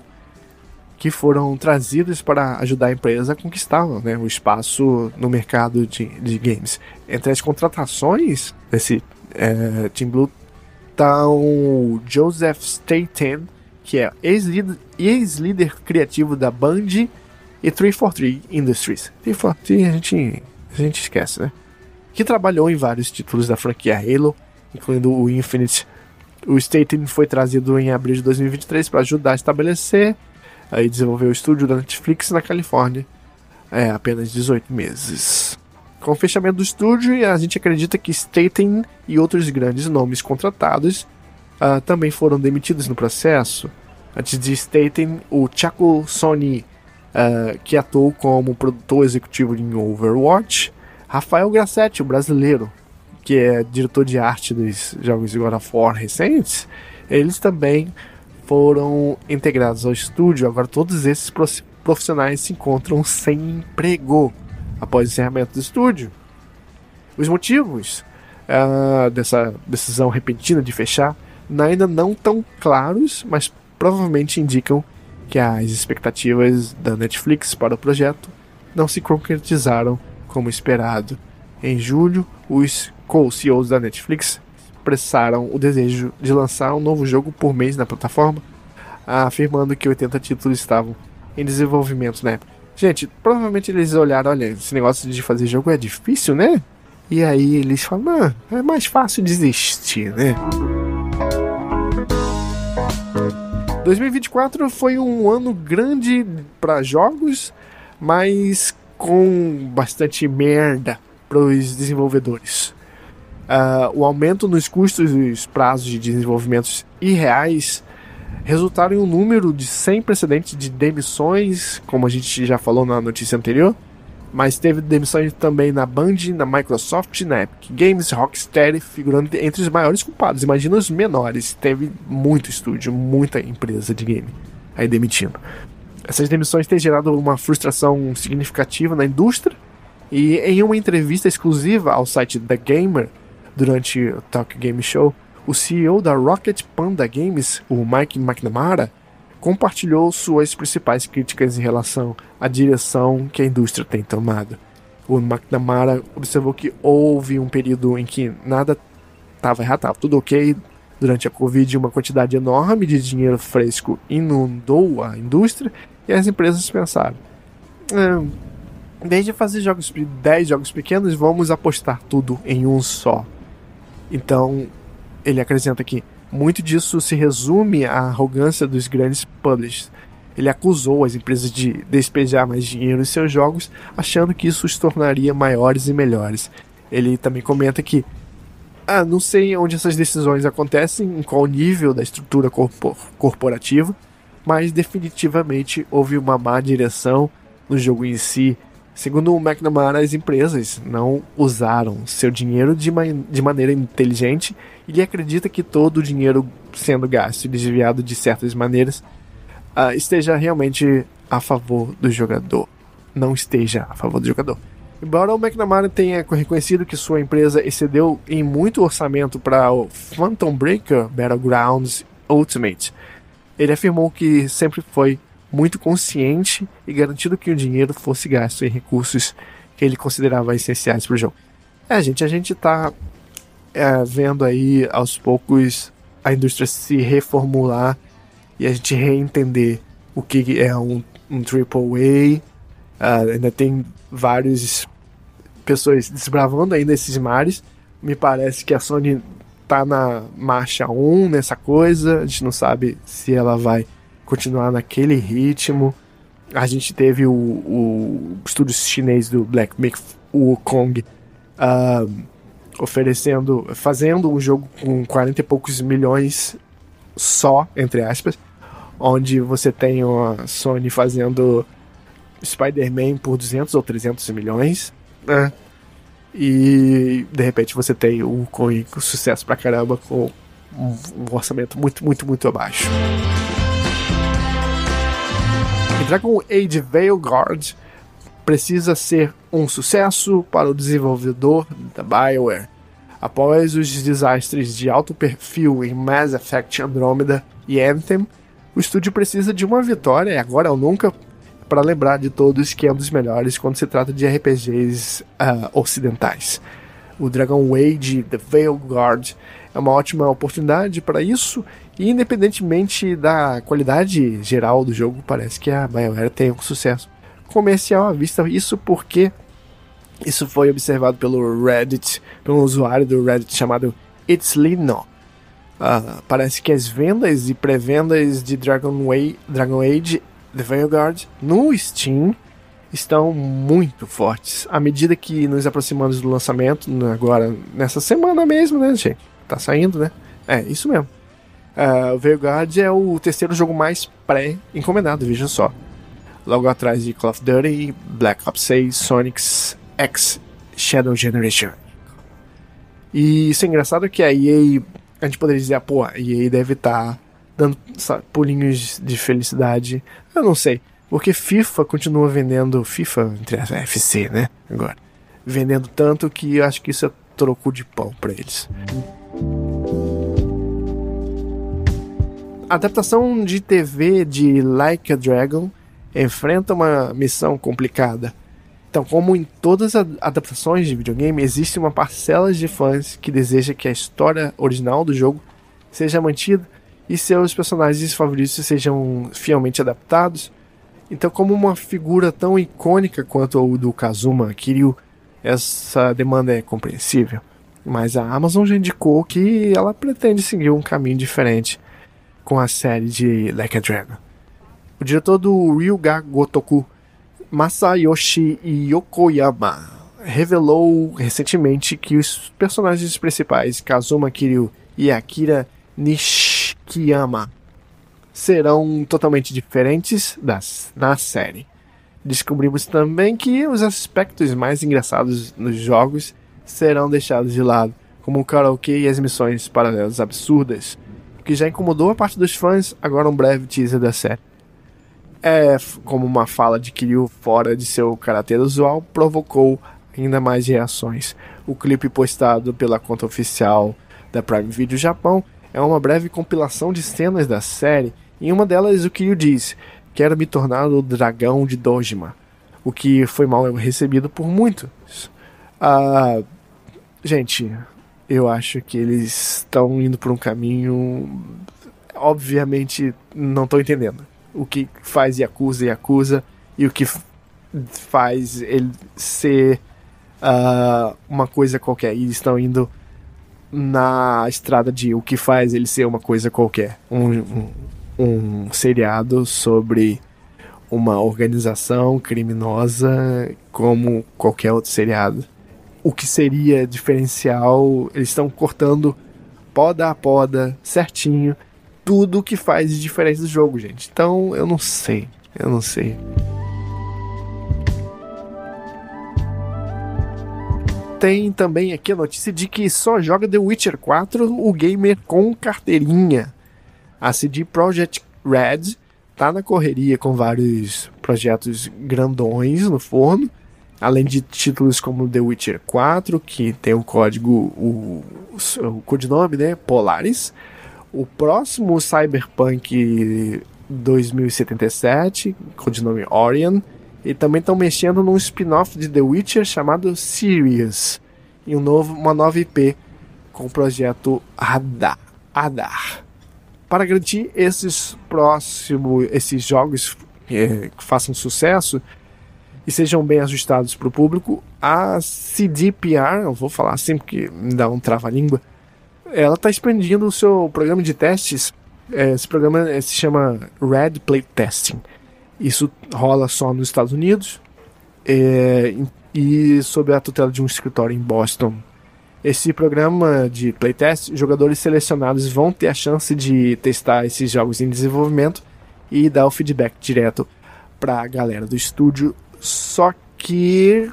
que foram trazidos para ajudar a empresa a conquistar, né, o espaço no mercado de, de games. Entre as contratações desse é, Team Blue está o Joseph Staten, que é ex-líder, ex-líder criativo da Band e trezentos e quarenta e três Industries. trezentos e quarenta e três a gente, a gente esquece, né? Que trabalhou em vários títulos da franquia Halo, incluindo o Infinite. O Staten foi trazido em abril de dois mil e vinte e três para ajudar a estabelecer e desenvolver o estúdio da Netflix na Califórnia. É, apenas dezoito meses. Com o fechamento do estúdio, a gente acredita que Staten e outros grandes nomes contratados uh, também foram demitidos no processo. Antes de Staten, o Chaco Sony, uh, que atuou como produtor executivo em Overwatch, Rafael Grassetti, o brasileiro, que é diretor de arte dos jogos de God of War recentes, eles também foram integrados ao estúdio. Agora todos esses profissionais se encontram sem emprego após o encerramento do estúdio. Os motivos uh, dessa decisão repentina de fechar ainda não tão claros, mas provavelmente indicam que as expectativas da Netflix para o projeto não se concretizaram como esperado. Em julho, os co-C E Os da Netflix expressaram o desejo de lançar um novo jogo por mês na plataforma, afirmando que oitenta títulos estavam em desenvolvimento na época. Gente, provavelmente eles olharam, olha, esse negócio de fazer jogo é difícil, né? E aí eles falam, ah, é mais fácil desistir, né? dois mil e vinte e quatro foi um ano grande para jogos, mas com bastante merda para os desenvolvedores. Uh, o aumento nos custos e os prazos de desenvolvimentos irreais resultaram em um número de sem precedentes de demissões, como a gente já falou na notícia anterior, mas teve demissões também na Band, na Microsoft, na Epic Games, Rocksteady, figurando entre os maiores culpados. Imagina os menores, teve muito estúdio, muita empresa de game aí demitindo. Essas demissões têm gerado uma frustração significativa na indústria, e em uma entrevista exclusiva ao site The Gamer, durante o Talk Game Show, o C E O da Rocket Panda Games, o Mike McNamara, compartilhou suas principais críticas em relação à direção que a indústria tem tomado. O McNamara observou que houve um período em que nada estava errado, estava tudo ok. Durante a Covid, uma quantidade enorme de dinheiro fresco inundou a indústria e as empresas pensaram: hum, em vez de fazer jogos, dez jogos pequenos, vamos apostar tudo em um só. Então, ele acrescenta que muito disso se resume à arrogância dos grandes publishers. Ele acusou as empresas de despejar mais dinheiro em seus jogos, achando que isso os tornaria maiores e melhores. Ele também comenta que ah, não sei onde essas decisões acontecem, em qual nível da estrutura corpor- corporativa, mas definitivamente houve uma má direção no jogo em si. Segundo o McNamara, as empresas não usaram seu dinheiro de, ma- de maneira inteligente, e ele acredita que todo o dinheiro sendo gasto e desviado de certas maneiras uh, esteja realmente a favor do jogador. Não esteja a favor do jogador. Embora o McNamara tenha reconhecido que sua empresa excedeu em muito orçamento para o Phantom Breaker Battlegrounds Ultimate, ele afirmou que sempre foi muito consciente e garantido que o dinheiro fosse gasto em recursos que ele considerava essenciais para o jogo. É, gente, a gente está é, vendo aí aos poucos a indústria se reformular e a gente reentender o que é um, um triple A. Uh, ainda tem várias pessoas desbravando ainda esses mares. Me parece que a Sony tá na marcha um nessa coisa. A gente não sabe se ela vai continuar naquele ritmo. A gente teve o, o estúdio chinês do Black Myth Wukong uh, oferecendo, fazendo um jogo com quarenta e poucos milhões só, entre aspas, onde você tem a Sony fazendo Spider-Man por duzentos ou trezentos milhões, né? E de repente você tem o Wukong com sucesso pra caramba, com um, um orçamento muito, muito, muito abaixo. Dragon Age Veilguard precisa ser um sucesso para o desenvolvedor da BioWare. Após os desastres de alto perfil em Mass Effect Andromeda e Anthem, o estúdio precisa de uma vitória, agora ou nunca, para lembrar de todos que é um dos melhores quando se trata de R P Gs uh, ocidentais. O Dragon Age The Veilguard é uma ótima oportunidade para isso, e independentemente da qualidade geral do jogo, parece que a BioWare tem um sucesso comercial à vista. Isso porque isso foi observado pelo Reddit, pelo usuário do Reddit chamado It's Lino. Uh, parece que as vendas e pré-vendas de Dragon, Way, Dragon Age The Veilguard no Steam estão muito fortes. À medida que nos aproximamos do lançamento, agora nessa semana mesmo, né, gente? Tá saindo, né? É, isso mesmo. Uh, o Veilguard é o terceiro jogo mais pré-encomendado, veja só. Logo atrás de Call of Duty, Black Ops seis, Sonic's X Shadow Generation. E isso é engraçado que a E A, a gente poderia dizer, ah, pô, a E A deve estar tá dando sabe, pulinhos de felicidade. Eu não sei, porque FIFA continua vendendo, FIFA entre as F C, né, agora, vendendo tanto que eu acho que isso é troco de pão pra eles. A adaptação de T V de Like a Dragon enfrenta uma missão complicada. Então, como em todas as adaptações de videogame, existe uma parcela de fãs que deseja que a história original do jogo seja mantida e seus personagens favoritos sejam fielmente adaptados. Então, como uma figura tão icônica quanto o do Kazuma Kiryu, essa demanda é compreensível. Mas a Amazon já indicou que ela pretende seguir um caminho diferente com a série de Like a Dragon. O diretor do Ryuga Gotoku, Masayoshi Yokoyama, revelou recentemente que os personagens principais, Kazuma Kiryu e Akira Nishikiyama, serão totalmente diferentes das, na série. Descobrimos também que os aspectos mais engraçados nos jogos serão deixados de lado, como o karaokê e as missões paralelas absurdas, o que já incomodou a parte dos fãs. Agora um breve teaser da série. É como uma fala de Kiryu fora de seu caráter usual provocou ainda mais reações. O clipe postado pela conta oficial da Prime Video Japão é uma breve compilação de cenas da série. Em uma delas o Kiryu diz: "Quero me tornar o dragão de Dojima", o que foi mal recebido por muitos. Ah, gente, eu acho que eles estão indo por um caminho... Obviamente não estou entendendo o que faz Yakuza Yakuza e o que f- faz ele ser uh, uma coisa qualquer. E eles estão indo na estrada de o que faz ele ser uma coisa qualquer. Um, um, um seriado sobre uma organização criminosa como qualquer outro seriado. O que seria diferencial, eles estão cortando poda a poda, certinho, tudo que faz de diferente do jogo, gente. Então, eu não sei. Eu não sei. Tem também aqui a notícia de que só joga The Witcher quatro o gamer com carteirinha. A C D Projekt Red tá na correria com vários projetos grandões no forno, além de títulos como The Witcher quatro, que tem o código, o, o codinome, né, Polaris. O próximo Cyberpunk dois mil e setenta e sete, codinome Orion, e também estão mexendo num spin-off de The Witcher chamado Sirius, e um novo, uma nova I P com o projeto Adar. Adar. Para garantir esses próximos, esses jogos é, que façam sucesso e sejam bem ajustados para o público, a C D P R, eu vou falar assim porque me dá um trava-língua, ela está expandindo o seu programa de testes. Esse programa se chama Red Plate Testing. Isso rola só nos Estados Unidos é, e sob a tutela de um escritório em Boston. Esse programa de playtest, jogadores selecionados vão ter a chance de testar esses jogos em desenvolvimento e dar o feedback direto para a galera do estúdio. Só que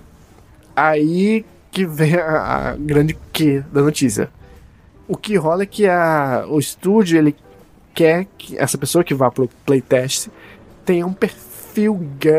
aí que vem a, a grande que da notícia. O que rola é que a, o estúdio ele quer que essa pessoa que vá para o playtest tenha um perfil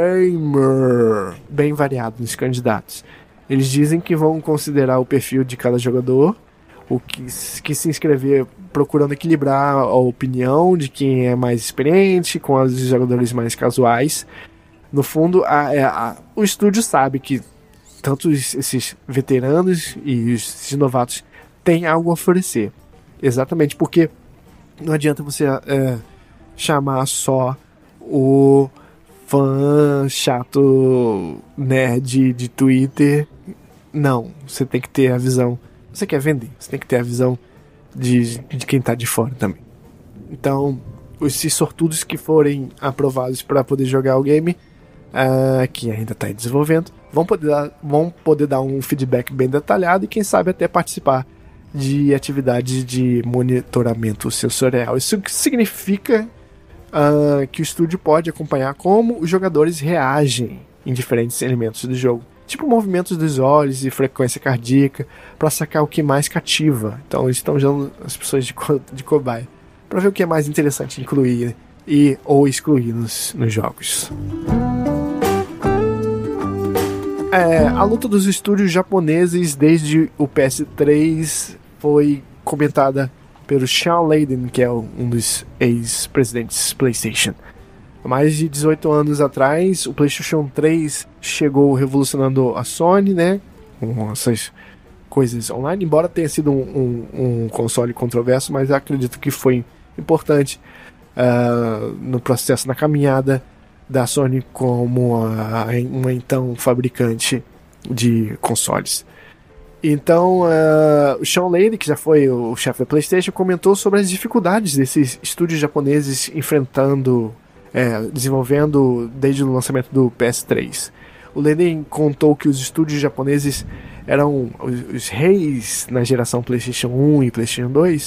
gamer bem variado nos candidatos. Eles dizem que vão considerar o perfil de cada jogador, o que, que se inscrever procurando equilibrar a opinião de quem é mais experiente com os jogadores mais casuais. No fundo, a, a, o estúdio sabe que tanto esses veteranos e esses novatos têm algo a oferecer. Exatamente, porque não adianta você é, chamar só o fã chato nerd de Twitter. Não, você tem que ter a visão. Você quer vender, você tem que ter a visão de, de quem tá de fora também. Então, esses sortudos que forem aprovados para poder jogar o game, uh, que ainda está em desenvolvimento, vão poder, dar, vão poder dar um feedback bem detalhado e quem sabe até participar de atividades de monitoramento sensorial. Isso significa uh, que o estúdio pode acompanhar como os jogadores reagem em diferentes elementos do jogo, tipo movimentos dos olhos e frequência cardíaca, para sacar o que mais cativa. Então eles estão usando as pessoas de, co- de cobaia para ver o que é mais interessante incluir e ou excluir nos, nos jogos. É, a luta dos estúdios japoneses desde o P S três foi comentada pelo Sean Layden, que é um dos ex-presidentes PlayStation. Há mais de dezoito anos atrás, o PlayStation três chegou revolucionando a Sony, né, com essas coisas online, embora tenha sido um, um, um console controverso, mas eu acredito que foi importante uh, no processo, na caminhada da Sony como a, uma então fabricante de consoles. Então, uh, o Sean Layden, que já foi o chefe da PlayStation, comentou sobre as dificuldades desses estúdios japoneses enfrentando, é, desenvolvendo desde o lançamento do P S três. O Layden contou que os estúdios japoneses eram os, os reis na geração PlayStation um e PlayStation dois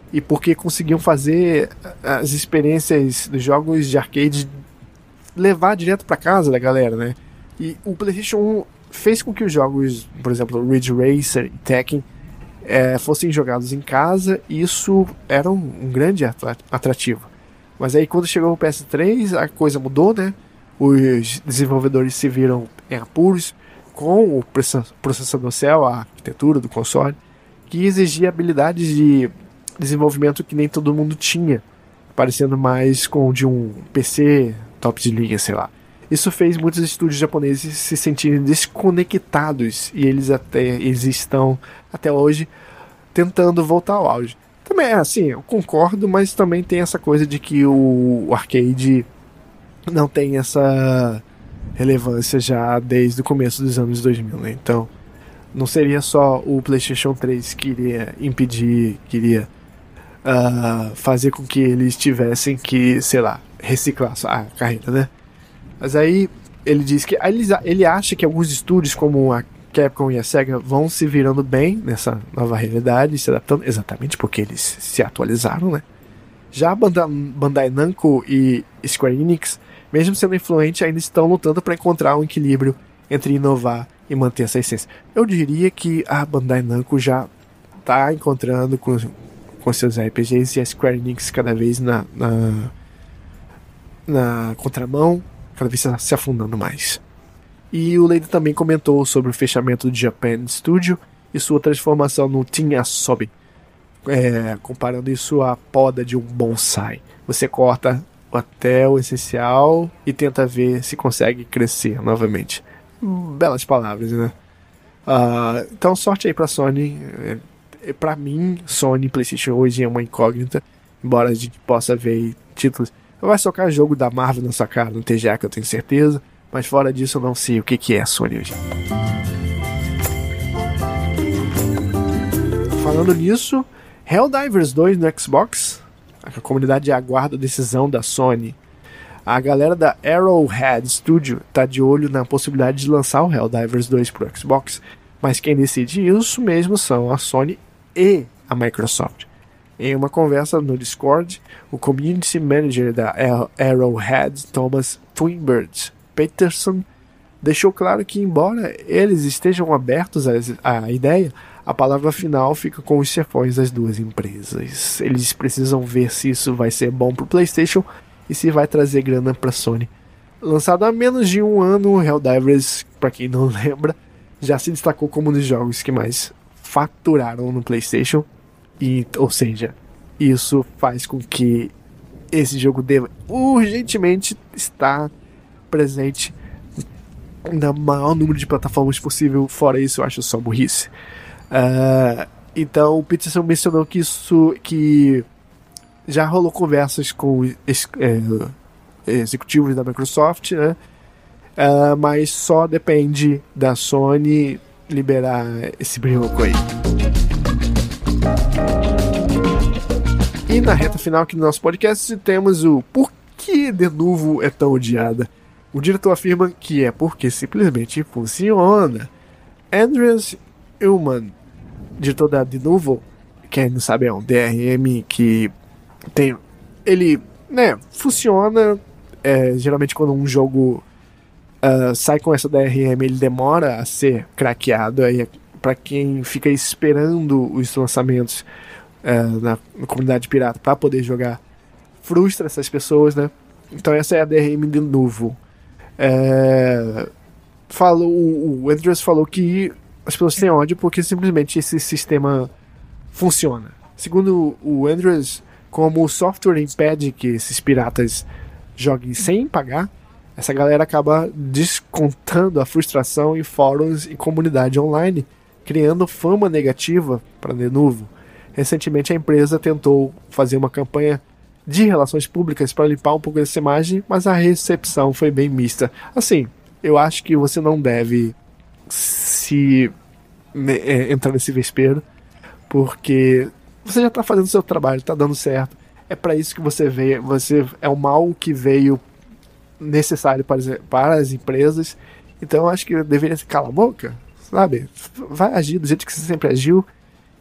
e porque conseguiam fazer as experiências dos jogos de arcade levar direto para casa da galera, né? E o PlayStation um fez com que os jogos, por exemplo, Ridge Racer e Tekken, é, fossem jogados em casa, e isso era um, um grande atrativo. Mas aí quando chegou o P S três, a coisa mudou, né? Os desenvolvedores se viram em apuros com o processador Cell, a arquitetura do console, que exigia habilidades de desenvolvimento que nem todo mundo tinha, parecendo mais com o de um P C top de linha, sei lá. Isso fez muitos estúdios japoneses se sentirem desconectados, e eles até eles estão até hoje tentando voltar ao auge. Também é assim, eu concordo, mas também tem essa coisa de que o, o arcade não tem essa relevância já desde o começo dos anos dois mil, né? Então não seria só o PlayStation três que iria impedir, queria uh, fazer com que eles tivessem que, sei lá, reciclar a carreira, né? Mas aí ele diz que ele, ele acha que alguns estúdios como a Capcom e a Sega vão se virando bem nessa nova realidade, se adaptando, exatamente porque eles se atualizaram, né? Já a Bandai, Bandai Namco e Square Enix, mesmo sendo influente, ainda estão lutando para encontrar um equilíbrio entre inovar e manter essa essência. Eu diria que a Bandai Namco já está encontrando com, com seus R P Gs, e a Square Enix cada vez na, na, na contramão, cada vez se afundando mais. E o Leide também comentou sobre o fechamento do Japan Studio e sua transformação no Team Asobi, é, comparando isso à poda de um bonsai. Você corta até o essencial e tenta ver se consegue crescer novamente. Belas palavras, né? Uh, então, sorte aí pra Sony. É, pra mim, Sony PlayStation hoje é uma incógnita, embora a gente possa ver títulos. Vai socar jogo da Marvel na sua cara no T G A, que eu tenho certeza. Mas fora disso eu não sei o que, que é a Sony hoje. Falando nisso, Helldivers dois no Xbox. A comunidade aguarda a decisão da Sony. A galera da Arrowhead Studio está de olho na possibilidade de lançar o Helldivers dois para o Xbox. Mas quem decide isso mesmo são a Sony e a Microsoft. Em uma conversa no Discord, o Community Manager da Arrowhead, Thomas Twinbird Peterson, deixou claro que, embora eles estejam abertos à ideia, a palavra final fica com os chefões das duas empresas. Eles precisam ver se isso vai ser bom para o PlayStation e se vai trazer grana para a Sony. Lançado há menos de um ano, Helldivers, para quem não lembra, já se destacou como um dos jogos que mais faturaram no PlayStation. E, ou seja, isso faz com que esse jogo deva urgentemente estar presente no maior número de plataformas possível. Fora isso, eu acho só burrice. Uh, então o Peterson mencionou que isso, que já rolou conversas com es, é, executivos da Microsoft, né? Uh, mas só depende da Sony liberar esse brinco aí. E na reta final aqui do nosso podcast temos o Por que Denuvo é tão odiada? O diretor afirma que é porque simplesmente funciona. Andreas Ullman, diretor da Denuvo, quem não sabe é um D R M que tem, ele, né, funciona. É, geralmente quando um jogo uh, sai com essa D R M, ele demora a ser craqueado. Aí para quem fica esperando os lançamentos uh, na, na comunidade pirata para poder jogar, frustra essas pessoas, né? Então essa é a D R M de novo. É, falou, o Andreas falou que as pessoas têm ódio porque simplesmente esse sistema funciona. Segundo o Andreas, como o software impede que esses piratas joguem sem pagar, essa galera acaba descontando a frustração em fóruns e comunidade online, criando fama negativa para Denuvo. Recentemente a empresa tentou fazer uma campanha de relações públicas para limpar um pouco dessa imagem, mas a recepção foi bem mista. Assim, eu acho que você não deve se é, entrar nesse vespeiro, porque você já está fazendo o seu trabalho, está dando certo. É para isso que você veio, você é o mal que veio necessário para as, para as empresas. Então eu acho que deveria se calar a boca, sabe? Vai agir do jeito que você sempre agiu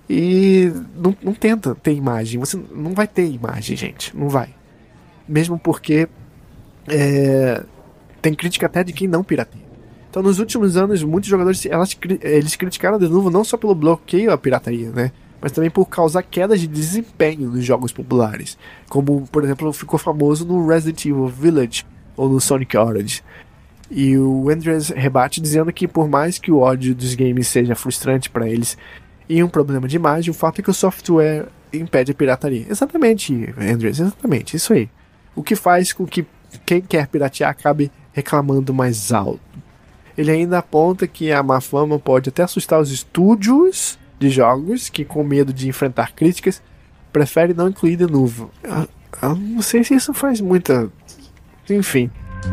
E não, não tenta ter imagem. Você não vai ter imagem, gente. Não vai. Mesmo porque é, tem crítica até de quem não pirateia. Então, nos últimos anos, muitos jogadores elas, eles criticaram de novo não só pelo bloqueio à pirataria, né? Mas também por causar quedas de desempenho nos jogos populares. Como, por exemplo, ficou famoso no Resident Evil Village ou no Sonic Orange. E o Andreas rebate dizendo que por mais que o ódio dos games seja frustrante para eles e um problema de imagem, o fato é que o software impede a pirataria. Exatamente, Andreas, exatamente, isso aí. O que faz com que quem quer piratear acabe reclamando mais alto. Ele ainda aponta que a má fama pode até assustar os estúdios de jogos que, com medo de enfrentar críticas, preferem não incluir de novo. Eu, eu não sei se isso faz muita... Enfim.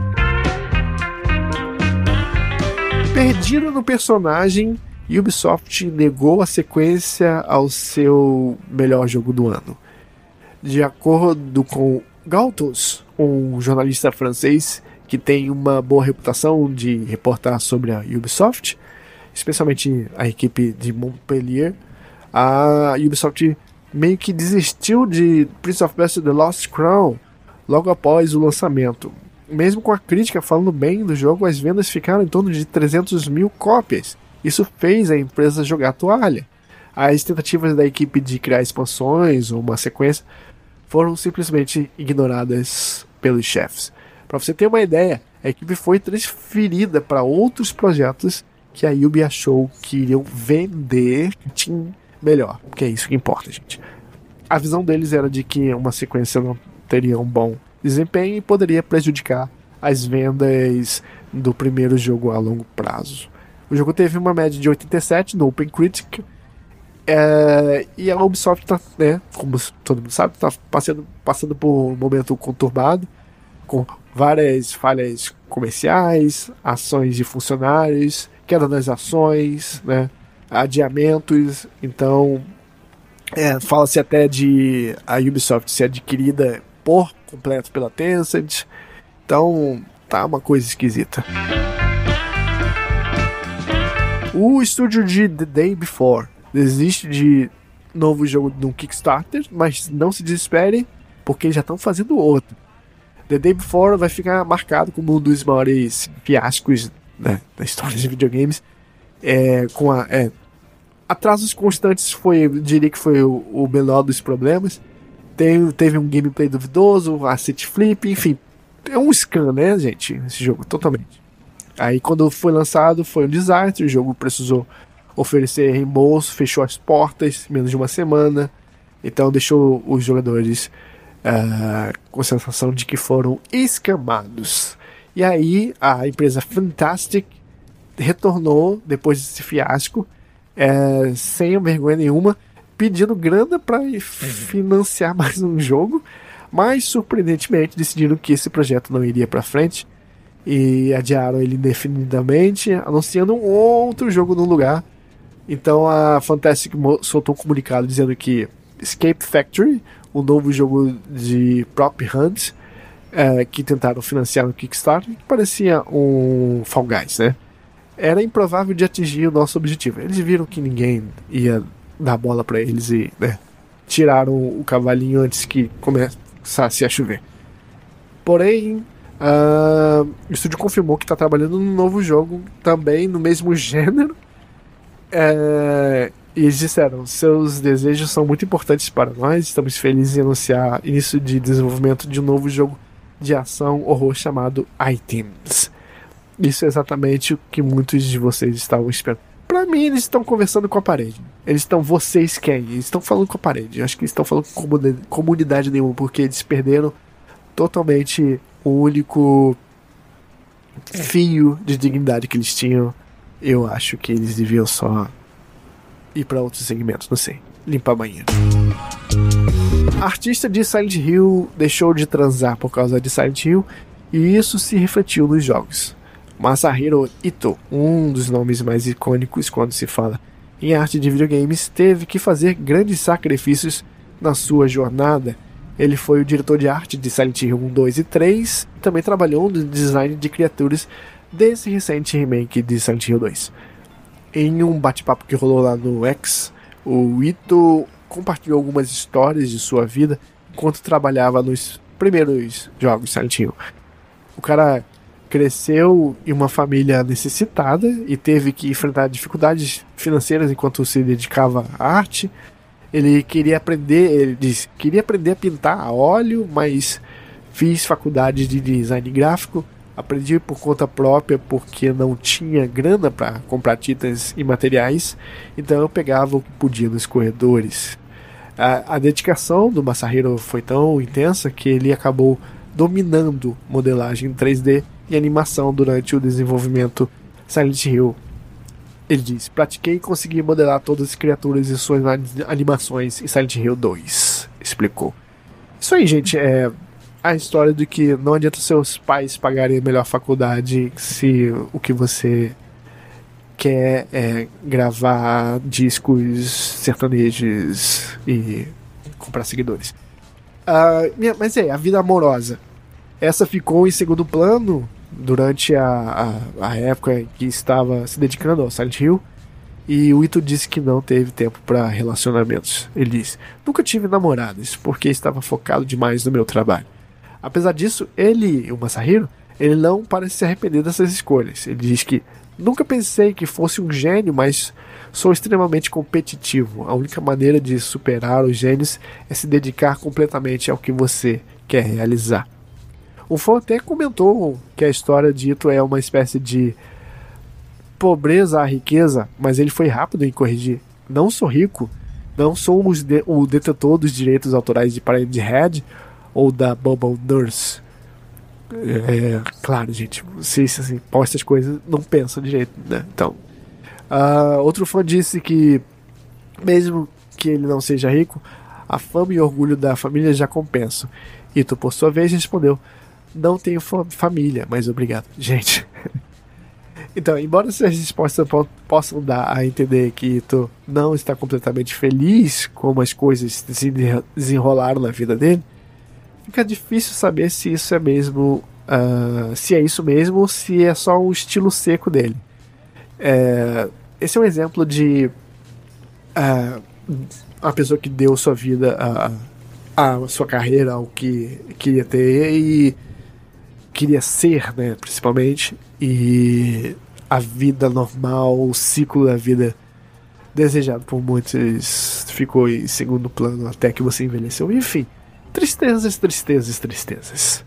Perdido no personagem, Ubisoft negou a sequência ao seu melhor jogo do ano. De acordo com Galtos, um jornalista francês que tem uma boa reputação de reportar sobre a Ubisoft, especialmente a equipe de Montpellier, a Ubisoft meio que desistiu de Prince of Persia: The Lost Crown logo após o lançamento. Mesmo com a crítica falando bem do jogo, as vendas ficaram em torno de trezentas mil cópias. Isso fez a empresa jogar a toalha. As tentativas da equipe de criar expansões ou uma sequência foram simplesmente ignoradas pelos chefes. Para você ter uma ideia, a equipe foi transferida para outros projetos que a Ubi achou que iriam vender melhor, porque é isso que importa, gente. A visão deles era de que uma sequência não teria um bom desempenho e poderia prejudicar as vendas do primeiro jogo a longo prazo. O jogo teve uma média de oitenta e sete no OpenCritic, é, e a Ubisoft está, né, como todo mundo sabe, está passando, passando por um momento conturbado, com várias falhas comerciais, ações de funcionários, queda das ações, né, adiamentos. Então é, fala-se até de a Ubisoft ser adquirida por completo pela Tencent. Então tá uma coisa esquisita. O estúdio de The Day Before desiste de novo jogo no Kickstarter, mas não se desespere, porque já estão fazendo outro. The Day Before vai ficar marcado como um dos maiores fiascos, né, da história de videogames. É, com a, é, atrasos constantes, foi, eu diria que foi o, o menor dos problemas. Tem, teve um gameplay duvidoso, asset flip, enfim. É um scan, né, gente? Esse jogo, totalmente. Aí, quando foi lançado, foi um desastre. O jogo precisou oferecer reembolso, fechou as portas em menos de uma semana. Então, deixou os jogadores uh, com a sensação de que foram escamados. E aí, a empresa Fantastic retornou, depois desse fiasco, uh, sem vergonha nenhuma, pedindo grana para financiar mais um jogo, mas surpreendentemente decidiram que esse projeto não iria para frente e adiaram ele indefinidamente, anunciando um outro jogo no lugar. Então a Fantastic soltou um comunicado dizendo que Escape Factory, um novo jogo de Prop Hunt, é, que tentaram financiar no Kickstarter, que parecia um Fall Guys, né? Era improvável de atingir o nosso objetivo. Eles viram que ninguém ia dar bola para eles e, né, tiraram o cavalinho antes que começasse a chover. Porém, uh, o estúdio confirmou que está trabalhando num novo jogo também no mesmo gênero. Uh, e eles disseram: seus desejos são muito importantes para nós, estamos felizes em anunciar início de desenvolvimento de um novo jogo de ação horror chamado Items. Isso é exatamente o que muitos de vocês estavam esperando. Pra mim, eles estão conversando com a parede. Eles estão, vocês quem? Eles estão falando com a parede. Eu acho que eles estão falando com comunidade nenhuma, porque eles perderam totalmente o único fio de dignidade que eles tinham. Eu acho que eles deviam só ir pra outros segmentos, não sei. Limpar banheiro. A artista de Silent Hill deixou de transar por causa de Silent Hill, e isso se refletiu nos jogos. Masahiro Ito, um dos nomes mais icônicos quando se fala em arte de videogames, teve que fazer grandes sacrifícios na sua jornada. Ele foi o diretor de arte de Silent Hill um, dois e três, e também trabalhou no design de criaturas desse recente remake de Silent Hill dois. Em um bate-papo que rolou lá no X, O Ito compartilhou algumas histórias de sua vida enquanto trabalhava nos primeiros jogos Silent Hill. O cara cresceu em uma família necessitada e teve que enfrentar dificuldades financeiras enquanto se dedicava à arte. Ele queria aprender, ele disse, queria aprender a pintar a óleo, mas fiz faculdade de design gráfico, aprendi por conta própria porque não tinha grana para comprar tintas e materiais, então eu pegava o que podia nos corredores. A, a dedicação do Masahiro foi tão intensa que ele acabou dominando modelagem em três D e animação durante o desenvolvimento Silent Hill. Ele diz, pratiquei e consegui modelar todas as criaturas e suas animações em Silent Hill dois, explicou. Isso aí, gente, é a história de que não adianta seus pais pagarem a melhor faculdade se o que você quer é gravar discos sertanejos e comprar seguidores. Uh, mas é, a vida amorosa. Essa ficou em segundo plano durante a, a, a época em que estava se dedicando ao Silent Hill, e o Ito disse que não teve tempo para relacionamentos. Ele disse, nunca tive namoradas porque estava focado demais no meu trabalho. Apesar disso, ele, o Masahiro, ele não parece se arrepender dessas escolhas. Ele diz que nunca pensei que fosse um gênio, mas sou extremamente competitivo. A única maneira de superar os gênios é se dedicar completamente ao que você quer realizar. O fã até comentou que a história de Ito é uma espécie de pobreza à riqueza, mas ele foi rápido em corrigir. Não sou rico, não sou os de, o detetor dos direitos autorais de Parenthood ou da Bubble Nurse. É, claro, gente, vocês assim, postam essas coisas, não pensam direito, né? Então, uh, outro fã disse que, mesmo que ele não seja rico, a fama e orgulho da família já compensam. Ito, por sua vez, respondeu, não tenho família, mas obrigado. Gente, então, embora essas respostas possam dar a entender que Ito não está completamente feliz como as coisas se desenrolaram na vida dele, fica difícil saber se isso é mesmo, uh, se é isso mesmo ou se é só um estilo seco dele. É, esse é um exemplo de uh, uma pessoa que deu sua vida, a, a sua carreira ao que queria ter e queria ser, né, principalmente, e a vida normal, o ciclo da vida desejado por muitos ficou em segundo plano até que você envelheceu. Enfim, tristezas, tristezas, tristezas.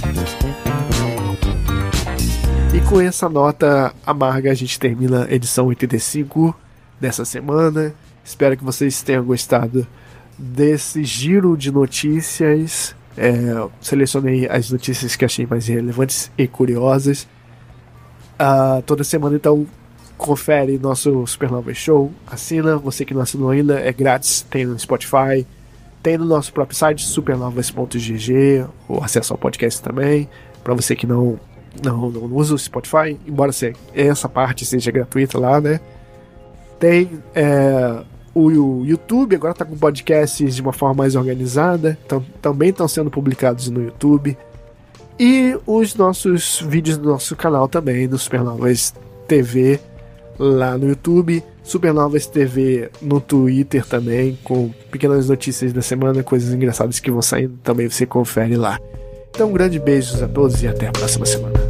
E com essa nota amarga a gente termina a edição oitenta e cinco dessa semana. Espero que vocês tenham gostado desse giro de notícias. É, selecionei as notícias que achei mais relevantes e curiosas. Uh, toda semana, então, confere nosso Supernova Show. Assina, você que não assinou ainda, é grátis, tem no Spotify, tem no nosso próprio site, supernovas ponto g g, ou acesso ao podcast também, para você que não, não, não usa o Spotify, embora essa parte seja gratuita lá, né? Tem é, o, o YouTube, agora está com podcasts de uma forma mais organizada, então, também estão sendo publicados no YouTube. E os nossos vídeos do nosso canal também, do Supernovas T V, lá no YouTube, Supernovas T V no Twitter também, com pequenas notícias da semana, coisas engraçadas que vão saindo, também você confere lá. Então, um grande beijo a todos e até a próxima semana.